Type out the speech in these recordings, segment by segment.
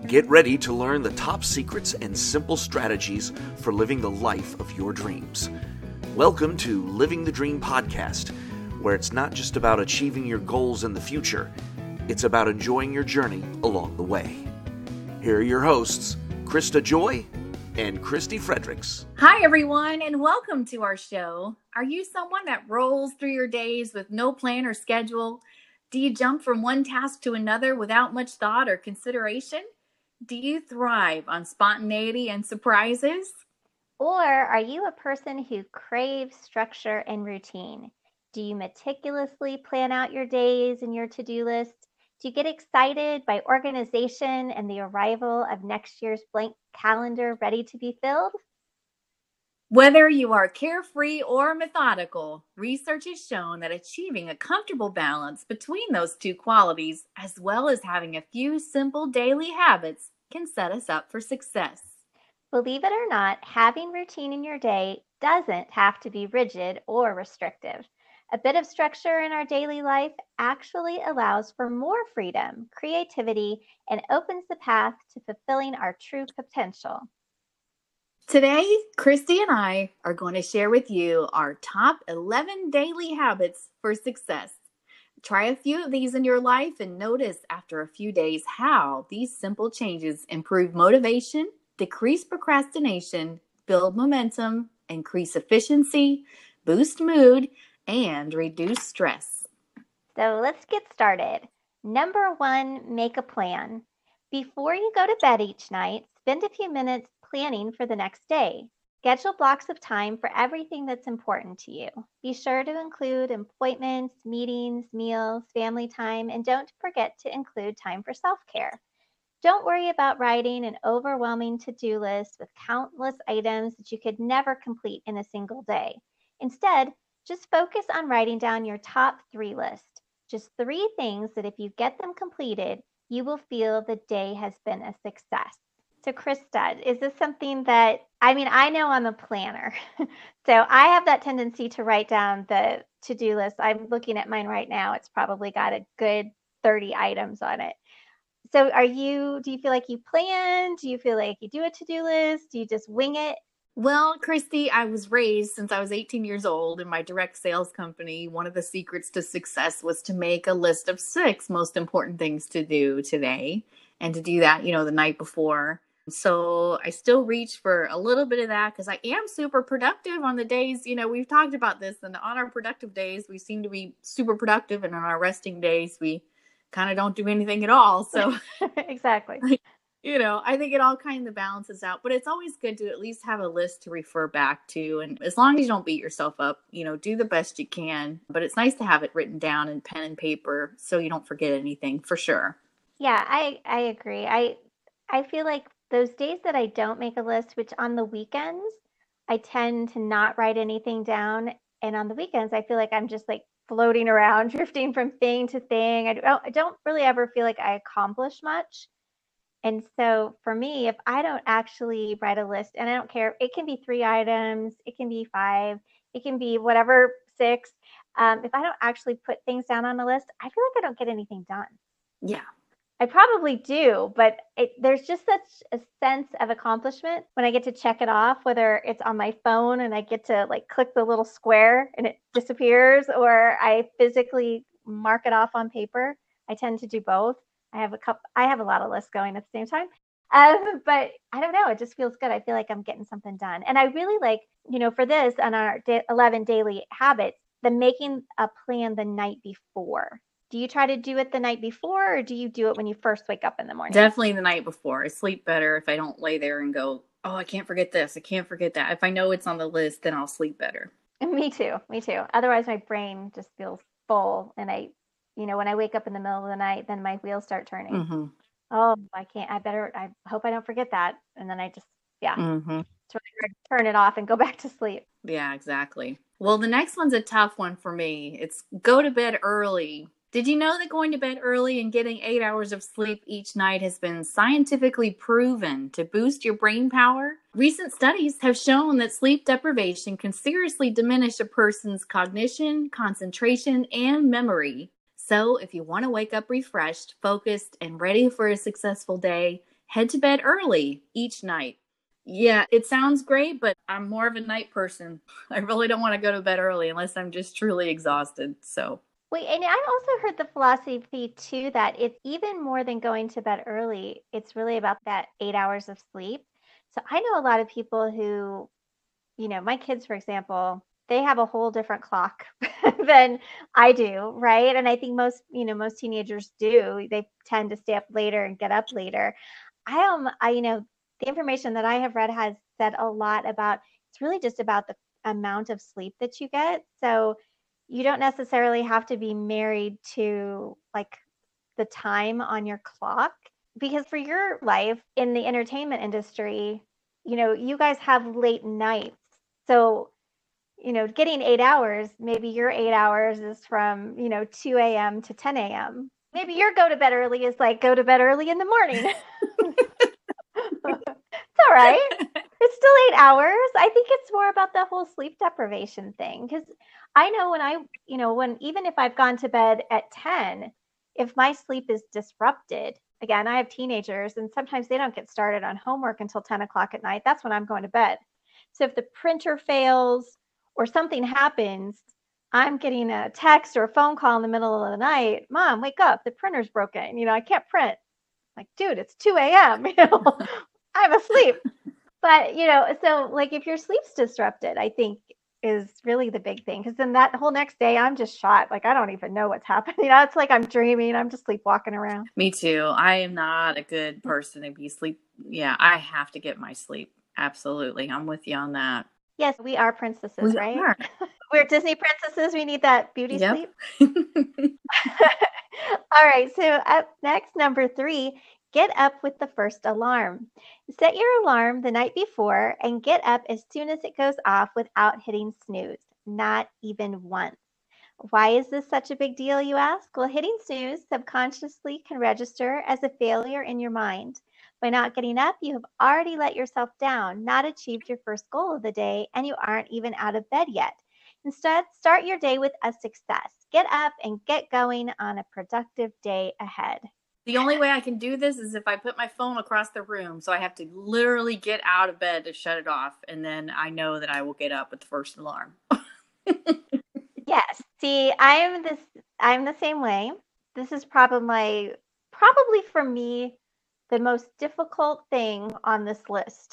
Get ready to learn the top secrets and simple strategies for living the life of your dreams. Welcome to Living the Dream Podcast, where it's not just about achieving your goals in the future, it's about enjoying your journey along the way. Here are your hosts, Krista Joy and Christy Fredericks. Hi, everyone, and welcome to our show. Are you someone that rolls through your days with no plan or schedule? Do you jump from one task to another without much thought or consideration? Do you thrive on spontaneity and surprises? Or are you a person who craves structure and routine? Do you meticulously plan out your days and your to-do list? Do you get excited by organization and the arrival of next year's blank calendar ready to be filled? Whether you are carefree or methodical, research has shown that achieving a comfortable balance between those two qualities, as well as having a few simple daily habits, can set us up for success. Believe it or not, having routine in your day doesn't have to be rigid or restrictive. A bit of structure in our daily life actually allows for more freedom, creativity, and opens the path to fulfilling our true potential. Today, Christy and I are going to share with you our top 11 daily habits for success. Try a few of these in your life and notice after a few days how these simple changes improve motivation, decrease procrastination, build momentum, increase efficiency, boost mood, and reduce stress. So let's get started. Number 1, make a plan. Before you go to bed each night, spend a few minutes planning for the next day. Schedule blocks of time for everything that's important to you. Be sure to include appointments, meetings, meals, family time, and don't forget to include time for self-care. Don't worry about writing an overwhelming to-do list with countless items that you could never complete in a single day. Instead, just focus on writing down your top 3 list. Just 3 things that if you get them completed, you will feel the day has been a success. So Krista, is this something that, I know I'm a planner. So I have that tendency to write down the to-do list. I'm looking at mine right now. It's probably got a good 30 items on it. So do you feel like you plan? Do you feel like you do a to-do list? Do you just wing it? Well, Christy, I was raised since I was 18 years old in my direct sales company. One of the secrets to success was to make a list of 6 most important things to do today and to do that, the night before. So I still reach for a little bit of that because I am super productive on the days, we've talked about this, and on our productive days, we seem to be super productive, and on our resting days, we kind of don't do anything at all. So exactly. I think it all kind of balances out, but it's always good to at least have a list to refer back to. And as long as you don't beat yourself up, do the best you can, but it's nice to have it written down in pen and paper so you don't forget anything, for sure. Yeah, I agree. I feel like those days that I don't make a list, which on the weekends, I tend to not write anything down. And on the weekends, I feel like I'm just like floating around, drifting from thing to thing. I don't really ever feel like I accomplish much. And so for me, if I don't actually write a list, and I don't care, it can be 3 items, it can be 5, it can be whatever, 6. If I don't actually put things down on a list, I feel like I don't get anything done. Yeah. I probably do, but there's just such a sense of accomplishment when I get to check it off, whether it's on my phone and I get to like click the little square and it disappears, or I physically mark it off on paper. I tend to do both. I have a lot of lists going at the same time. But I don't know, it just feels good. I feel like I'm getting something done. And I really like, for this on our 11 daily habits, the making a plan the night before. Do you try to do it the night before, or do you do it when you first wake up in the morning? Definitely the night before. I sleep better if I don't lay there and go, oh, I can't forget this, I can't forget that. If I know it's on the list, then I'll sleep better. Me too. Otherwise, my brain just feels full. And when I wake up in the middle of the night, then my wheels start turning. Mm-hmm. Oh, I hope I don't forget that. And then I just, Mm-hmm. It's really hard to turn it off and go back to sleep. Yeah, exactly. Well, the next one's a tough one for me. It's go to bed early. Did you know that going to bed early and getting 8 hours of sleep each night has been scientifically proven to boost your brain power? Recent studies have shown that sleep deprivation can seriously diminish a person's cognition, concentration, and memory. So if you want to wake up refreshed, focused, and ready for a successful day, head to bed early each night. Yeah, it sounds great, but I'm more of a night person. I really don't want to go to bed early unless I'm just truly exhausted. So, Wait, and I also heard the philosophy too that it's even more than going to bed early. It's really about that 8 hours of sleep. So I know a lot of people who, my kids, for example, they have a whole different clock than I do, right? And I think most teenagers do. They tend to stay up later and get up later. The information that I have read has said a lot about it's really just about the amount of sleep that you get. So you don't necessarily have to be married to like the time on your clock because for your life in the entertainment industry, you guys have late nights. So, getting 8 hours, maybe your 8 hours is from, 2 a.m. to 10 a.m. Maybe your go to bed early is like go to bed early in the morning. It's all right. It's still 8 hours. I think it's more about the whole sleep deprivation thing. Because I know even if I've gone to bed at 10, if my sleep is disrupted, again, I have teenagers and sometimes they don't get started on homework until 10 o'clock at night. That's when I'm going to bed. So if the printer fails or something happens, I'm getting a text or a phone call in the middle of the night. Mom, wake up. The printer's broken. I can't print. Like, dude, it's 2 a.m. I'm asleep. But, so like if your sleep's disrupted, I think is really the big thing. Because then that whole next day, I'm just shot. Like, I don't even know what's happening. It's like I'm dreaming. I'm just sleepwalking around. Me too. I am not a good person to be sleep. Yeah, I have to get my sleep. Absolutely. I'm with you on that. Yes, we are princesses, right? We're Disney princesses. We need that beauty sleep. All right. So up next, number 3, get up with the first alarm. Set your alarm the night before and get up as soon as it goes off without hitting snooze, not even once. Why is this such a big deal, you ask? Well, hitting snooze subconsciously can register as a failure in your mind. By not getting up, you have already let yourself down, not achieved your first goal of the day, and you aren't even out of bed yet. Instead, start your day with a success. Get up and get going on a productive day ahead. The only way I can do this is if I put my phone across the room. So I have to literally get out of bed to shut it off. And then I know that I will get up with the first alarm. Yes. See, I'm the same way. This is probably for me the most difficult thing on this list.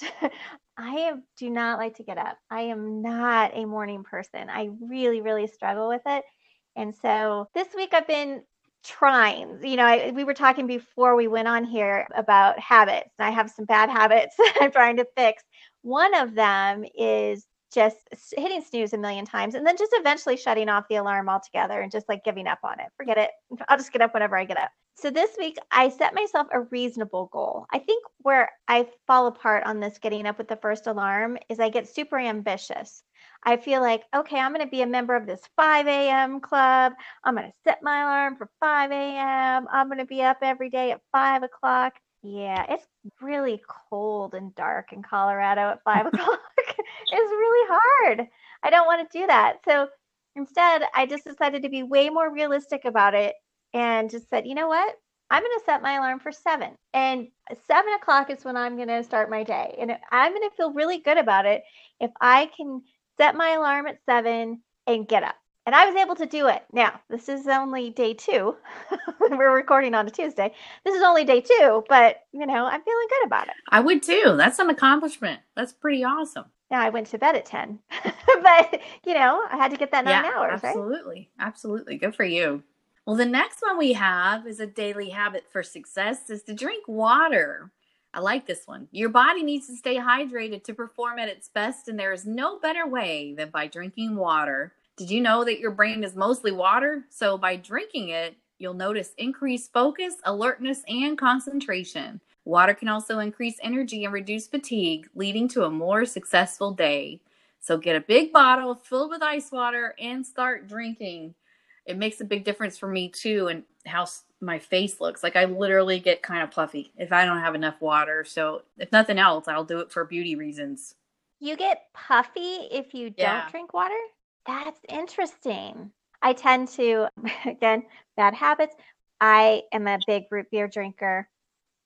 I do not like to get up. I am not a morning person. I really, really struggle with it. And so this week I've been trying. We were talking before we went on here about habits. I have some bad habits that I'm trying to fix. One of them is just hitting snooze a million times and then just eventually shutting off the alarm altogether and just like giving up on it. Forget it. I'll just get up whenever I get up. So this week I set myself a reasonable goal. I think where I fall apart on this getting up with the first alarm is I get super ambitious. I feel like, okay, I'm going to be a member of this 5 a.m. club. I'm going to set my alarm for 5 a.m. I'm going to be up every day at 5 o'clock. Yeah, it's really cold and dark in Colorado at 5 o'clock. It's really hard. I don't want to do that. So instead, I just decided to be way more realistic about it and just said, you know what? I'm going to set my alarm for 7. And 7 o'clock is when I'm going to start my day. And I'm going to feel really good about it if I can set my alarm at 7 and get up. And I was able to do it. Now, this is only day 2. We're recording on a Tuesday. This is only day 2, but, I'm feeling good about it. I would too. That's an accomplishment. That's pretty awesome. Now, I went to bed at 10, but, I had to get that 9 hours, absolutely. Right? Absolutely. Good for you. Well, the next one we have is a daily habit for success is to drink water. I like this one. Your body needs to stay hydrated to perform at its best, and there is no better way than by drinking water. Did you know that your brain is mostly water? So by drinking it, you'll notice increased focus, alertness, and concentration. Water can also increase energy and reduce fatigue, leading to a more successful day. So get a big bottle filled with ice water and start drinking. It makes a big difference for me too, and how my face looks. Like I literally get kind of puffy if I don't have enough water. So if nothing else, I'll do it for beauty reasons. You get puffy if you don't drink water? That's interesting. I tend to, again, bad habits. I am a big root beer drinker.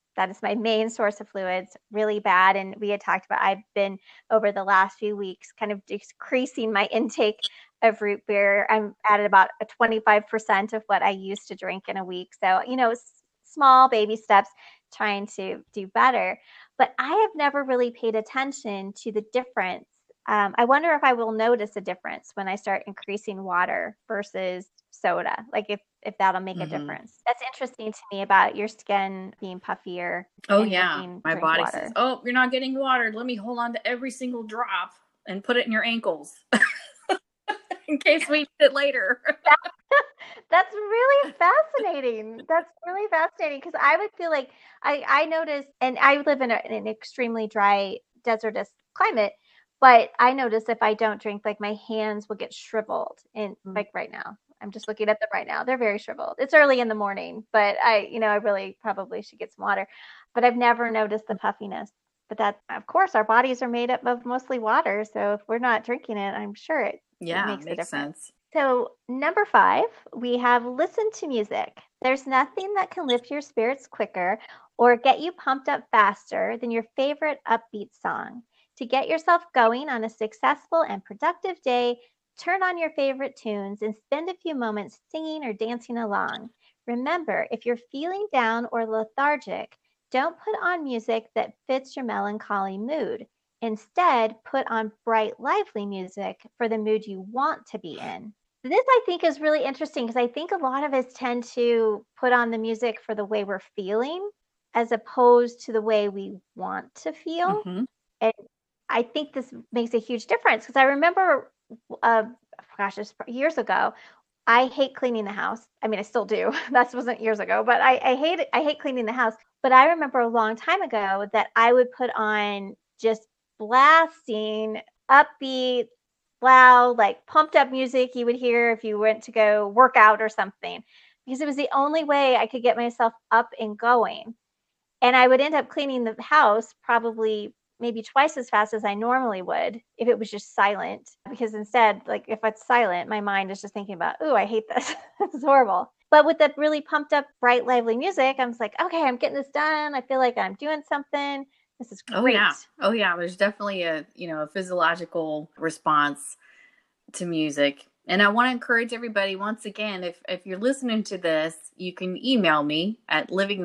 That is my main source of fluids, really bad. And we had talked about, I've been over the last few weeks kind of decreasing my intake of root beer. I'm at about a 25% of what I used to drink in a week. So, small baby steps, trying to do better. But I have never really paid attention to the difference. I wonder if I will notice a difference when I start increasing water versus soda, like if that'll make a difference. That's interesting to me about your skin being puffier. Oh yeah, my body says, "Oh, you're not getting water. Let me hold on to every single drop and put it in your ankles in case we need it later." That's really fascinating. That's really fascinating, because I would feel like I notice, and I live in an extremely dry desertous climate, but I notice if I don't drink, like my hands will get shriveled. And like right now, I'm just looking at them right now. They're very shriveled. It's early in the morning, but I really probably should get some water. But I've never noticed the puffiness. But that, of course, our bodies are made up of mostly water. So if we're not drinking it, I'm sure it makes a difference. Sense. So number 5, we have listen to music. There's nothing that can lift your spirits quicker or get you pumped up faster than your favorite upbeat song. To get yourself going on a successful and productive day, turn on your favorite tunes and spend a few moments singing or dancing along. Remember, if you're feeling down or lethargic, don't put on music that fits your melancholy mood. Instead, put on bright, lively music for the mood you want to be in. This, I think, is really interesting, because I think a lot of us tend to put on the music for the way we're feeling as opposed to the way we want to feel. And I think this makes a huge difference, because I remember, just years ago, I hate cleaning the house. I mean, I still do. That wasn't years ago, but I hate it. I hate cleaning the house. But I remember a long time ago that I would put on just blasting, upbeat, loud, like pumped up music you would hear if you went to go work out or something, because it was the only way I could get myself up and going. And I would end up cleaning the house probably maybe twice as fast as I normally would if it was just silent, because instead, like if it's silent, my mind is just thinking about, "Ooh, I hate this. This is horrible." But with the really pumped up, bright, lively music, I was like, okay, I'm getting this done. I feel like I'm doing something. This is great. Oh yeah. There's definitely a physiological response to music. And I want to encourage everybody, once again, if you're listening to this, you can email me at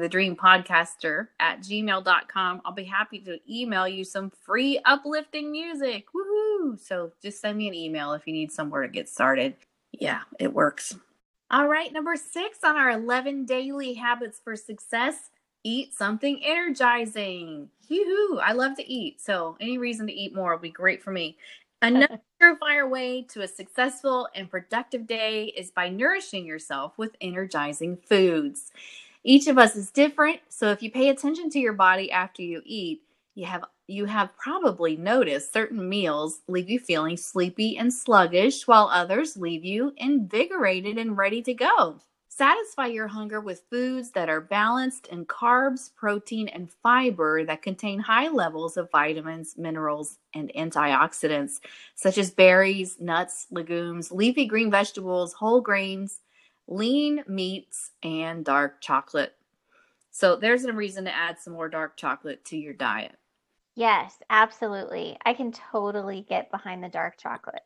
livingthedreampodcaster@gmail.com. I'll be happy to email you some free uplifting music. Woohoo! So just send me an email if you need somewhere to get started. Yeah, it works. All right, number 6 on our 11 daily habits for success: eat something energizing. Yoo-hoo! I love to eat, so any reason to eat more will be great for me. Another surefire way to a successful and productive day is by nourishing yourself with energizing foods. Each of us is different, so if you pay attention to your body after you eat, you have probably noticed certain meals leave you feeling sleepy and sluggish, while others leave you invigorated and ready to go. Satisfy your hunger with foods that are balanced in carbs, protein, and fiber that contain high levels of vitamins, minerals, and antioxidants, such as berries, nuts, legumes, leafy green vegetables, whole grains, lean meats, and dark chocolate. So there's a reason to add some more dark chocolate to your diet. Yes, absolutely. I can totally get behind the dark chocolate.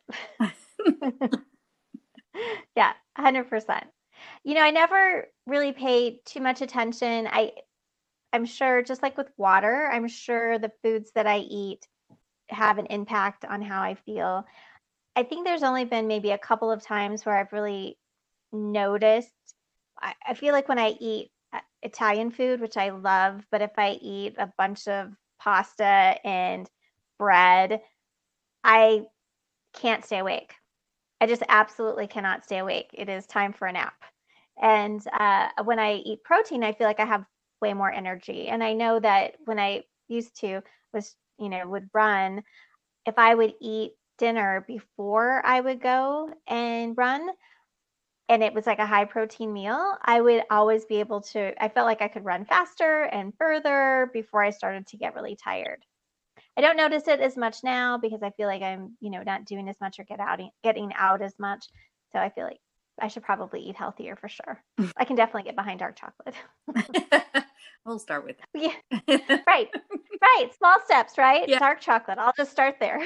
Yeah, 100%. I never really paid too much attention. I'm sure, just like with water, I'm sure the foods that I eat have an impact on how I feel. I think there's only been maybe a couple of times where I've really noticed. I feel like when I eat Italian food, which I love, but if I eat a bunch of pasta and bread, I can't stay awake. I just absolutely cannot stay awake. It is time for a nap. And when I eat protein, I feel like I have way more energy. And I know that when I used to would run, if I would eat dinner before I would go and run, and it was like a high protein meal, I would always be able to, I felt like I could run faster and further before I started to get really tired. I don't notice it as much now because I feel like I'm, not doing as much or getting out as much. So I feel like I should probably eat healthier for sure. I can definitely get behind dark chocolate. We'll start with Yeah, that. right. Right. Small steps, right? Yeah. Dark chocolate. I'll just start there.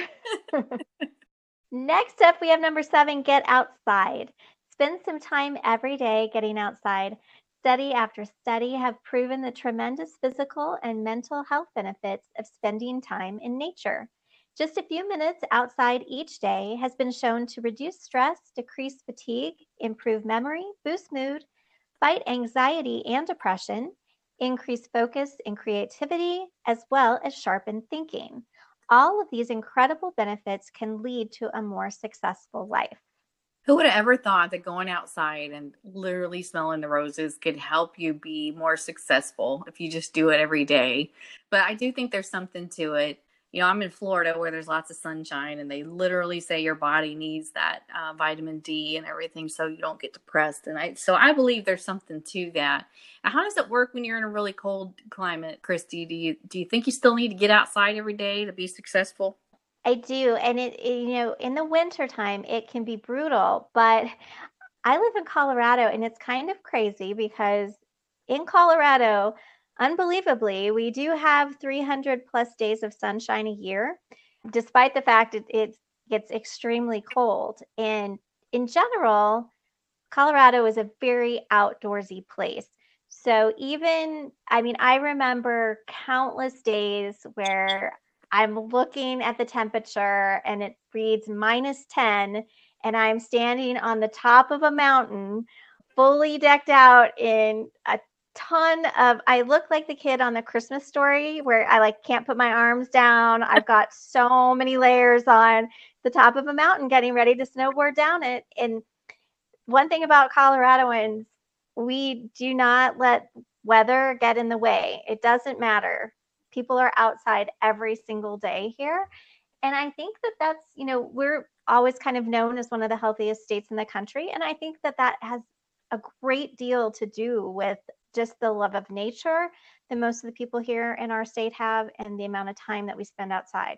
Next up, we have number 7, get outside. Spend some time every day getting outside. Study after study have proven the tremendous physical and mental health benefits of spending time in nature. Just a few minutes outside each day has been shown to reduce stress, decrease fatigue, improve memory, boost mood, fight anxiety and depression, increase focus and creativity, as well as sharpen thinking. All of these incredible benefits can lead to a more successful life. Who would have ever thought that going outside and literally smelling the roses could help you be more successful if you just do it every day? But I do think there's something to it. You know, I'm in Florida where there's lots of sunshine, and they literally say your body needs that vitamin D and everything so you don't get depressed. And I believe there's something to that. Now, how does it work when you're in a really cold climate, Christy? Do you think you still need to get outside every day to be successful? I do. And in the winter time, it can be brutal, but I live in Colorado and it's kind of crazy because in Colorado, unbelievably, we do have 300 plus days of sunshine a year, despite the fact it gets extremely cold. And in general, Colorado is a very outdoorsy place. So I remember countless days where I'm looking at the temperature and it reads -10, and I'm standing on the top of a mountain, fully decked out in a ton of, I look like the kid on the Christmas Story where I like can't put my arms down. I've got so many layers on the top of a mountain getting ready to snowboard down it. And one thing about Coloradoans, we do not let weather get in the way. It doesn't matter. People are outside every single day here. And I think that we're always kind of known as one of the healthiest states in the country. And I think that that has a great deal to do with just the love of nature that most of the people here in our state have and the amount of time that we spend outside.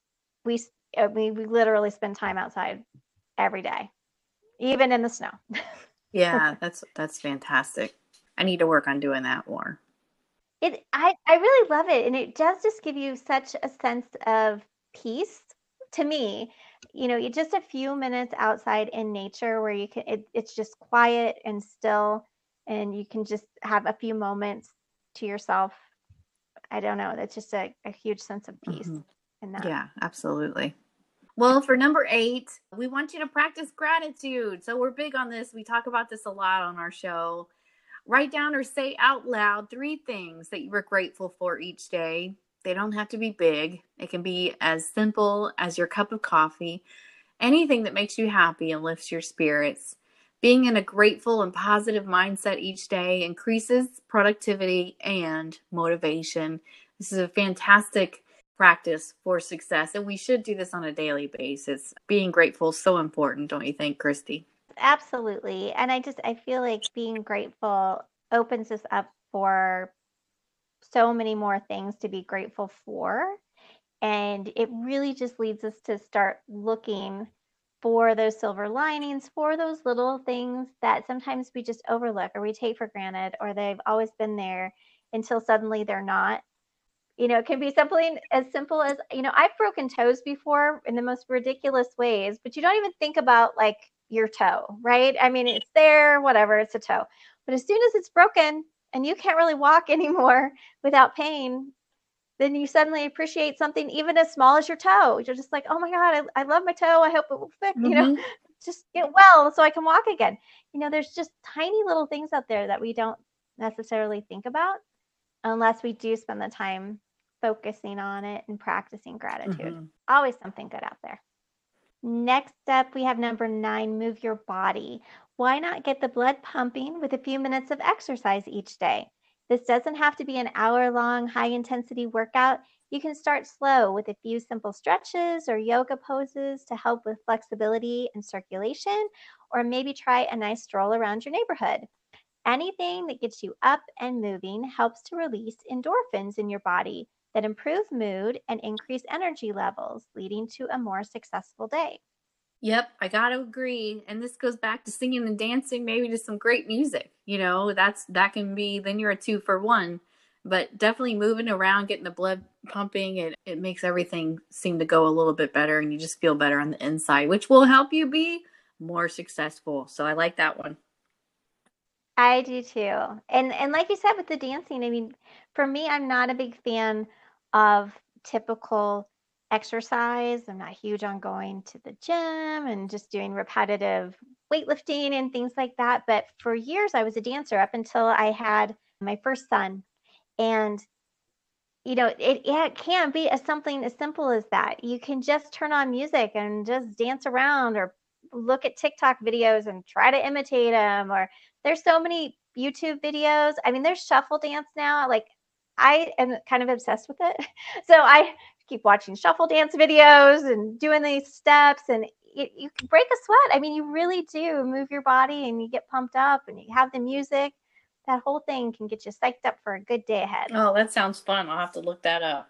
We literally spend time outside every day, even in the snow. Yeah, that's fantastic. I need to work on doing that more. I really love it, and it does just give you such a sense of peace to me. You just a few minutes outside in nature where it's just quiet and still, and you can just have a few moments to yourself. I don't know. That's just a huge sense of peace in that. Yeah, absolutely. Well, for number 8, we want you to practice gratitude. So we're big on this. We talk about this a lot on our show. Write down or say out loud 3 things that you were grateful for each day. They don't have to be big. It can be as simple as your cup of coffee, anything that makes you happy and lifts your spirits. Being in a grateful and positive mindset each day increases productivity and motivation. This is a fantastic practice for success, and we should do this on a daily basis. Being grateful is so important, don't you think, Christy? Absolutely. And I feel like being grateful opens us up for so many more things to be grateful for. And it really just leads us to start looking for those silver linings, for those little things that sometimes we just overlook or we take for granted, or they've always been there until suddenly they're not. It can be something as simple as, I've broken toes before in the most ridiculous ways, but you don't even think about like your toe, right? I mean, it's there, whatever, it's a toe. But as soon as it's broken and you can't really walk anymore without pain, then you suddenly appreciate something even as small as your toe. You're just like, oh my God, I love my toe. I hope it will fix, just get well so I can walk again. There's just tiny little things out there that we don't necessarily think about unless we do spend the time focusing on it and practicing gratitude. Always something good out there. Next up, we have number 9, move your body. Why not get the blood pumping with a few minutes of exercise each day? This doesn't have to be an hour-long, high-intensity workout. You can start slow with a few simple stretches or yoga poses to help with flexibility and circulation, or maybe try a nice stroll around your neighborhood. Anything that gets you up and moving helps to release endorphins in your body that improve mood and increase energy levels, leading to a more successful day. Yep, I got to agree. And this goes back to singing and dancing, maybe to some great music. That can be, then you're a 2 for 1. but definitely moving around, getting the blood pumping, it makes everything seem to go a little bit better, and you just feel better on the inside, which will help you be more successful. So I like that one. I do too. And like you said with the dancing, I mean, for me, I'm not a big fan of typical exercise. I'm not huge on going to the gym and just doing repetitive weightlifting and things like that. But for years, I was a dancer up until I had my first son. And it can be something as simple as that. You can just turn on music and just dance around or look at TikTok videos and try to imitate them. Or there's so many YouTube videos. I mean, there's shuffle dance now. Like, I am kind of obsessed with it. So I keep watching shuffle dance videos and doing these steps, and you can break a sweat. I mean, you really do move your body and you get pumped up and you have the music. That whole thing can get you psyched up for a good day ahead. Oh, that sounds fun. I'll have to look that up.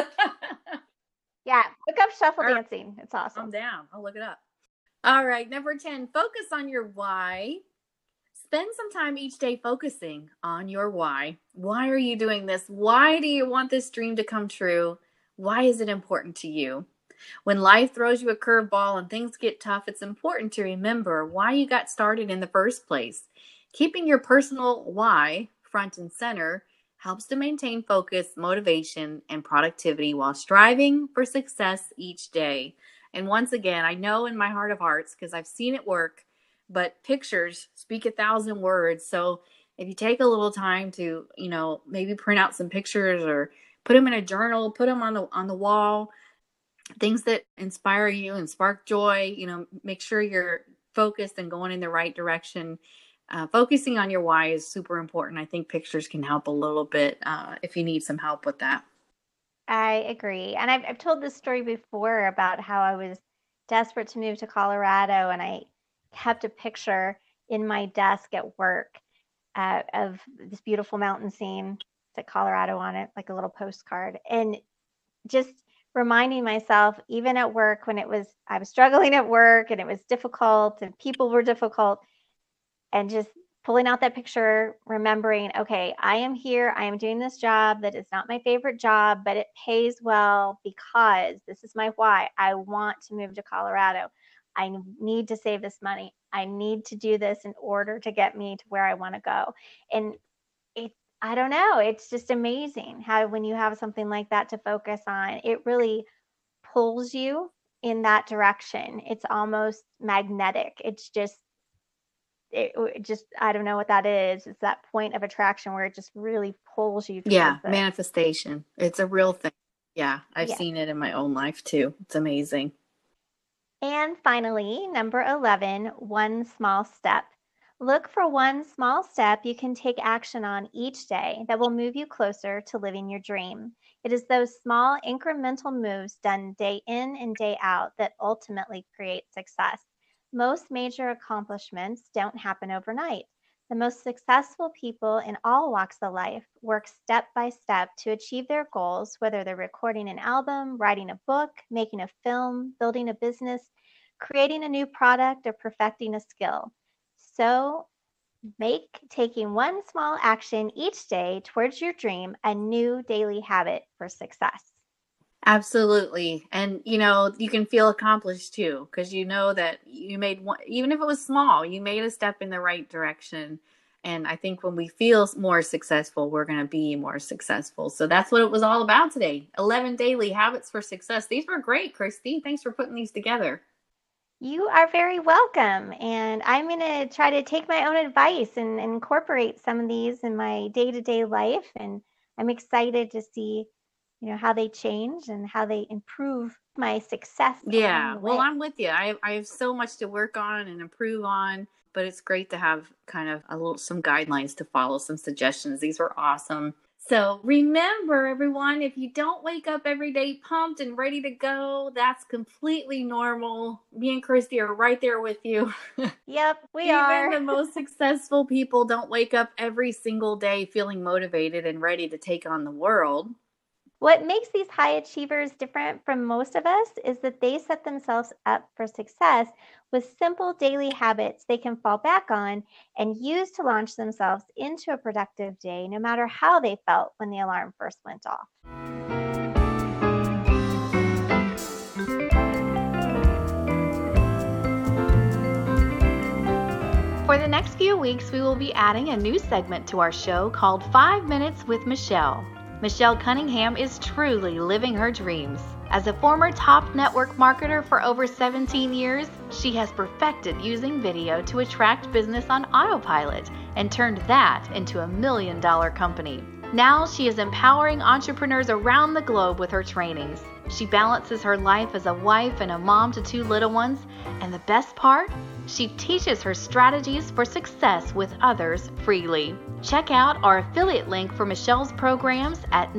Yeah, look up shuffle dancing. It's awesome. I'm down. I'll look it up. All right, number 10, focus on your why. Spend some time each day focusing on your why. Why are you doing this? Why do you want this dream to come true? Why is it important to you? When life throws you a curveball and things get tough, it's important to remember why you got started in the first place. Keeping your personal why front and center helps to maintain focus, motivation, and productivity while striving for success each day. And once again, I know in my heart of hearts, because I've seen it work, but pictures speak 1,000 words. So if you take a little time to, maybe print out some pictures or put them in a journal, put them on the wall, things that inspire you and spark joy, make sure you're focused and going in the right direction. Focusing on your why is super important. I think pictures can help a little bit if you need some help with that. I agree. And I've told this story before about how I was desperate to move to Colorado, and I kept a picture in my desk at work of this beautiful mountain scene with Colorado on it, like a little postcard. And just reminding myself, even at work, when I was struggling at work and it was difficult and people were difficult, and just pulling out that picture, remembering, okay, I am here. I am doing this job that is not my favorite job, but it pays well because this is my why. I want to move to Colorado. I need to save this money. I need to do this in order to get me to where I want to go. And I don't know, it's just amazing how when you have something like that to focus on, it really pulls you in that direction. It's almost magnetic. It's just, I don't know what that is. It's that point of attraction where it just really pulls you towards it. Manifestation. It's a real thing. Yeah, I've seen it in my own life too. It's amazing. And finally, number 11, one small step. Look for one small step you can take action on each day that will move you closer to living your dream. It is those small incremental moves done day in and day out that ultimately create success. Most major accomplishments don't happen overnight. The most successful people in all walks of life work step by step to achieve their goals, whether they're recording an album, writing a book, making a film, building a business, creating a new product, or perfecting a skill. So make taking one small action each day towards your dream a new daily habit for success. Absolutely. And, you can feel accomplished too, because you know that you made one, even if it was small, you made a step in the right direction. And I think when we feel more successful, we're going to be more successful. So that's what it was all about today. 11 daily habits for success. These were great, Christy. Thanks for putting these together. You are very welcome. And I'm going to try to take my own advice and incorporate some of these in my day-to-day life. And I'm excited to see how they change and how they improve my success. Yeah, well, I'm with you. I have so much to work on and improve on, but it's great to have kind of some guidelines to follow, some suggestions. These were awesome. So remember, everyone, if you don't wake up every day pumped and ready to go, that's completely normal. Me and Christy are right there with you. Yep, we are. Even the most successful people don't wake up every single day feeling motivated and ready to take on the world. What makes these high achievers different from most of us is that they set themselves up for success with simple daily habits they can fall back on and use to launch themselves into a productive day, no matter how they felt when the alarm first went off. For the next few weeks, we will be adding a new segment to our show called 5 Minutes with Michelle. Michelle Cunningham is truly living her dreams. As a former top network marketer for over 17 years, she has perfected using video to attract business on autopilot and turned that into $1 million company. Now she is empowering entrepreneurs around the globe with her trainings. She balances her life as a wife and a mom to 2 little ones, and the best part? She teaches her strategies for success with others freely. Check out our affiliate link for Michelle's programs at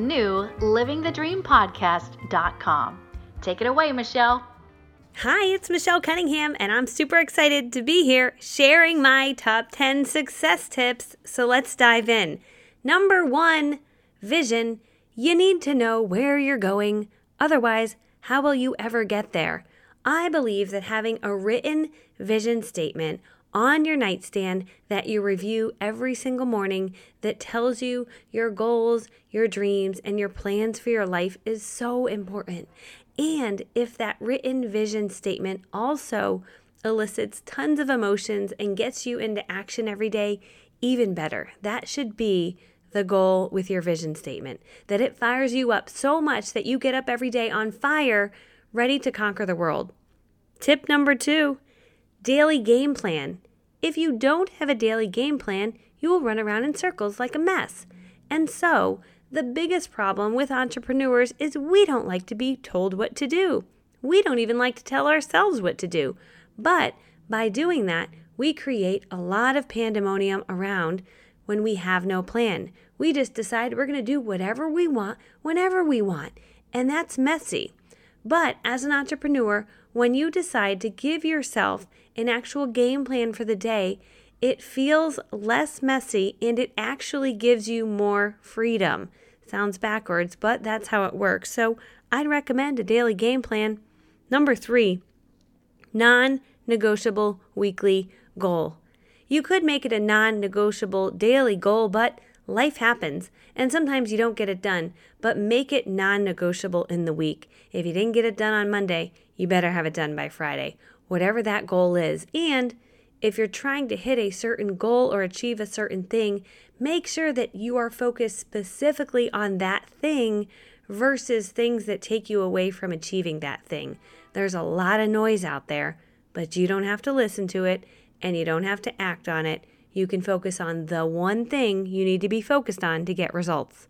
newlivingthedreampodcast.com. Take it away, Michelle. Hi, it's Michelle Cunningham, and I'm super excited to be here sharing my top 10 success tips. So let's dive in. Number 1, vision. You need to know where you're going. Otherwise, how will you ever get there? I believe that having a written vision statement on your nightstand that you review every single morning that tells you your goals, your dreams, and your plans for your life is so important. And if that written vision statement also elicits tons of emotions and gets you into action every day, even better. That should be the goal with your vision statement, that it fires you up so much that you get up every day on fire, ready to conquer the world. Tip number 2, daily game plan. If you don't have a daily game plan, you will run around in circles like a mess. And so, the biggest problem with entrepreneurs is we don't like to be told what to do. We don't even like to tell ourselves what to do. But by doing that, we create a lot of pandemonium around when we have no plan. We just decide we're going to do whatever we want, whenever we want. And that's messy. But as an entrepreneur, when you decide to give yourself an actual game plan for the day, it feels less messy and it actually gives you more freedom. Sounds backwards, but that's how it works. So I'd recommend a daily game plan. Number 3, non-negotiable weekly goal. You could make it a non-negotiable daily goal, but life happens, and sometimes you don't get it done, but make it non-negotiable in the week. If you didn't get it done on Monday, you better have it done by Friday, whatever that goal is. And if you're trying to hit a certain goal or achieve a certain thing, make sure that you are focused specifically on that thing versus things that take you away from achieving that thing. There's a lot of noise out there, but you don't have to listen to it and you don't have to act on it. You can focus on the one thing you need to be focused on to get results.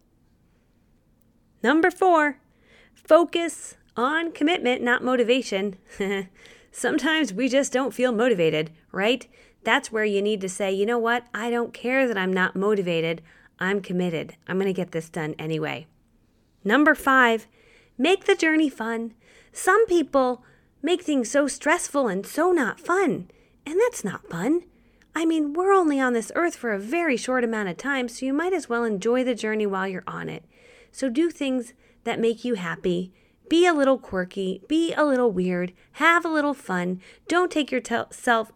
Number 4, focus on commitment, not motivation. Sometimes we just don't feel motivated, right? That's where you need to say, you know what? I don't care that I'm not motivated. I'm committed. I'm going to get this done anyway. Number 5, make the journey fun. Some people make things so stressful and so not fun. And that's not fun. I mean, we're only on this earth for a very short amount of time, so you might as well enjoy the journey while you're on it. So do things that make you happy. Be a little quirky. Be a little weird. Have a little fun. Don't take yourself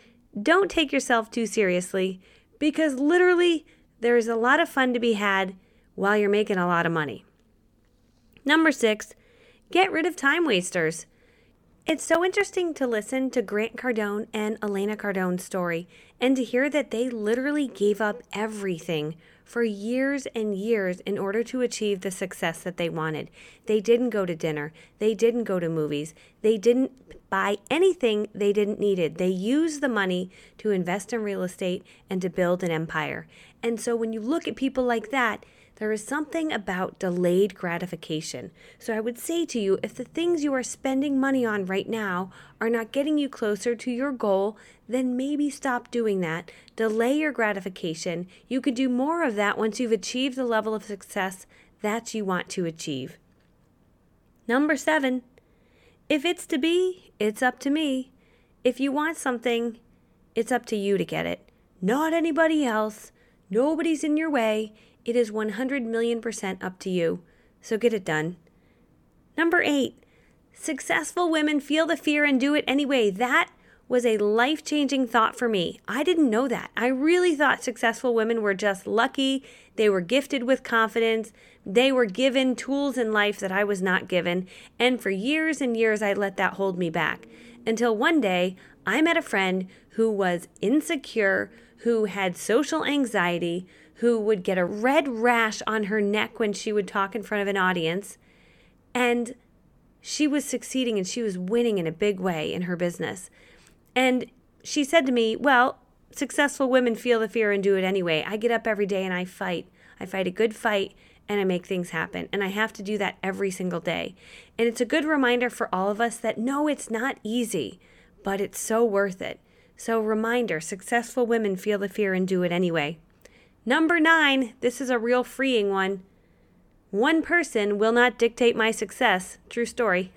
too seriously, because literally there's a lot of fun to be had while you're making a lot of money. Number 6, get rid of time wasters. It's so interesting to listen to Grant Cardone and Elena Cardone's story and to hear that they literally gave up everything for years and years in order to achieve the success that they wanted. They didn't go to dinner. They didn't go to movies. They didn't buy anything they didn't need. They used the money to invest in real estate and to build an empire. And so when you look at people like that, there is something about delayed gratification. So I would say to you, if the things you are spending money on right now are not getting you closer to your goal, then maybe stop doing that. Delay your gratification. You could do more of that once you've achieved the level of success that you want to achieve. Number 7, if it's to be, it's up to me. If you want something, it's up to you to get it. Not anybody else. Nobody's in your way. It is 100 million% up to you. So get it done. Number 8, successful women feel the fear and do it anyway. That was a life-changing thought for me. I didn't know that. I really thought successful women were just lucky. They were gifted with confidence. They were given tools in life that I was not given. And for years and years, I let that hold me back. Until one day, I met a friend who was insecure, who had social anxiety, who would get a red rash on her neck when she would talk in front of an audience. And she was succeeding and she was winning in a big way in her business. And she said to me, well, successful women feel the fear and do it anyway. I get up every day and I fight. I fight a good fight and I make things happen. And I have to do that every single day. And it's a good reminder for all of us that no, it's not easy, but it's so worth it. So reminder, successful women feel the fear and do it anyway. Number 9, this is a real freeing one. One person will not dictate my success. True story.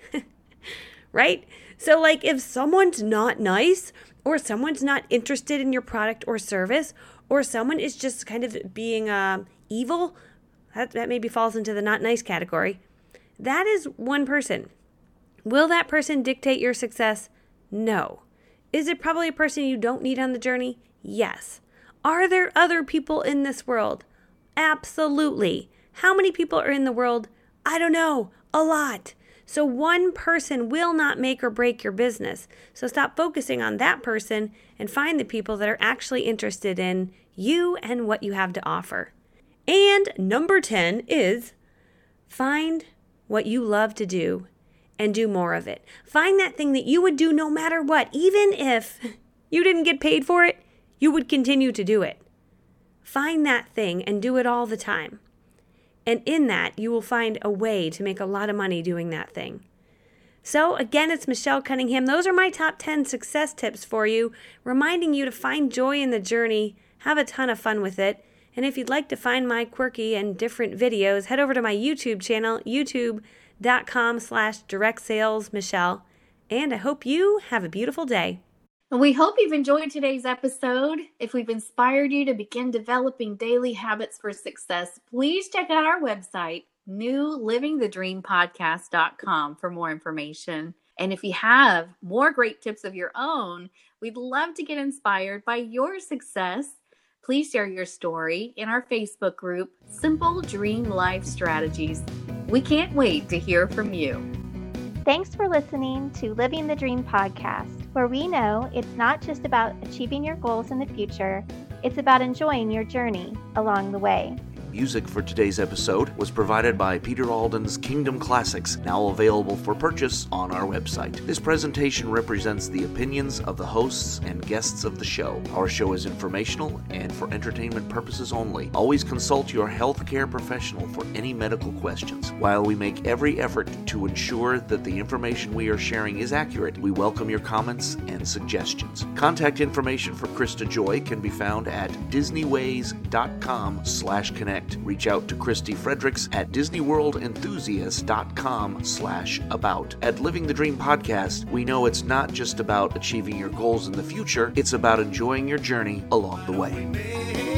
Right? So like if someone's not nice or someone's not interested in your product or service or someone is just kind of being evil, that maybe falls into the not nice category. That is one person. Will that person dictate your success? No. Is it probably a person you don't need on the journey? Yes. Are there other people in this world? Absolutely. How many people are in the world? I don't know. A lot. So one person will not make or break your business. So stop focusing on that person and find the people that are actually interested in you and what you have to offer. And number 10 is find what you love to do and do more of it. Find that thing that you would do no matter what. Even if you didn't get paid for it, you would continue to do it. Find that thing and do it all the time. And in that, you will find a way to make a lot of money doing that thing. So again, it's Michelle Cunningham. Those are my top 10 success tips for you, reminding you to find joy in the journey, have a ton of fun with it. And if you'd like to find my quirky and different videos, head over to my YouTube channel, youtube.com/directsalesmichelle. And I hope you have a beautiful day. We hope you've enjoyed today's episode. If we've inspired you to begin developing daily habits for success, please check out our website, newlivingthedreampodcast.com, for more information. And if you have more great tips of your own, we'd love to get inspired by your success. Please share your story in our Facebook group, Simple Dream Life Strategies. We can't wait to hear from you. Thanks for listening to Living the Dream podcast, where we know it's not just about achieving your goals in the future, it's about enjoying your journey along the way. Music for today's episode was provided by Peter Alden's Kingdom Classics, now available for purchase on our website. This presentation represents the opinions of the hosts and guests of the show. Our show is informational and for entertainment purposes only. Always consult your healthcare professional for any medical questions. While we make every effort to ensure that the information we are sharing is accurate, we welcome your comments and suggestions. Contact information for Krista Joy can be found at disneyways.com/connect. Reach out to Christy Fredericks at disneyworldenthusiast.com/about. At Living the Dream Podcast, we know it's not just about achieving your goals in the future, it's about enjoying your journey along the way.